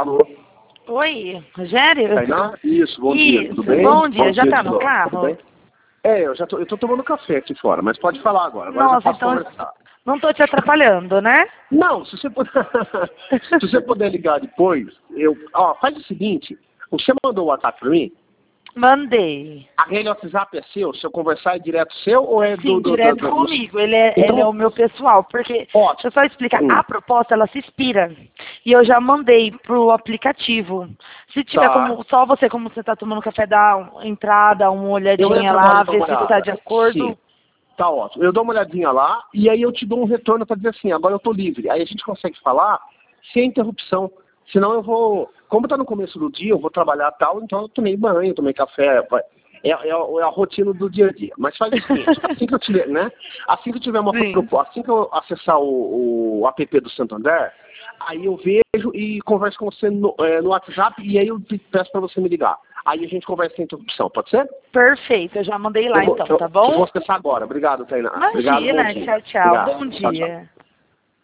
Alô? Oi, Rogério? Tainá? Isso, bom dia, tudo bem? Bom dia, já tá no carro? Eu tô tomando café aqui fora, mas pode falar agora. Agora Nossa, já posso então conversar. não tô te atrapalhando, né? Não, se você puder, se você puder ligar depois, faz o seguinte, você mandou o WhatsApp pra mim? Mandei. Aquele WhatsApp é seu? Se eu conversar é direto seu ou é Sim, direto comigo. Ele é o meu pessoal, porque, Ótimo. deixa eu só explicar, a proposta, ela se expira. E eu já mandei pro aplicativo. Se tiver só você, como você tá tomando café, dá uma entrada, uma olhadinha lá, ver se tá de acordo. Sim. Tá ótimo. Eu dou uma olhadinha lá e aí eu te dou um retorno para dizer assim, agora eu tô livre. Aí a gente consegue falar sem interrupção. Senão eu vou... Como tá no começo do dia, eu vou trabalhar tal, então eu tomei banho, tomei café. É a rotina do dia a dia. Mas faz o seguinte, assim que eu tiver, né? Assim que eu tiver uma proposta, assim que eu acessar o app do Santander, aí eu vejo e converso com você no WhatsApp e aí eu peço para você me ligar. Aí a gente conversa sem interrupção, pode ser? Perfeito, eu já mandei lá então, tá bom? Eu vou acessar agora. Obrigado, Tainá. Imagina, Obrigado, bom dia. tchau, tchau. Obrigado. Bom Tchau, dia. tchau.